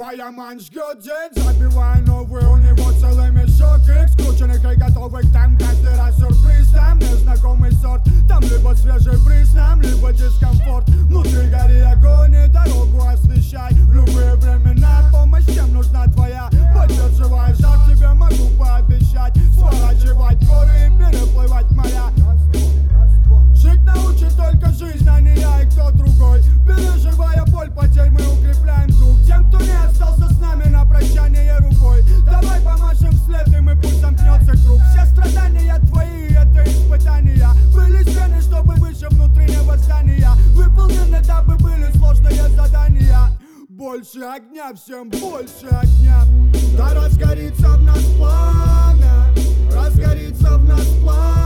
Твоя мань ждет день, забивая новый. У него целый мешок их скрученных и готовых. Там каждый раз сюрприз, там незнакомый сорт. Там либо свежий бриз нам, либо дискомфорт. Внутри гори огонь и дорогу освещай. В любые времена помощь всем нужна твоя. Поддерживая жар, тебе могу пообещать. Сворачивать горы и переплывать моря. Жить научит только жизнь, а не я и кто другой. Переживая боль потерь, мы укрепляем дух. Тем, кто не остался с нами на прощание рукой, давай помашем вслед, и мы пусть замкнется круг. Все страдания твои, это испытания. Были стены, чтобы выше внутреннего здания. Выполнены, дабы были сложные задания. Больше огня, всем больше огня. Да разгорится в нас пламя, разгорится в нас пламя.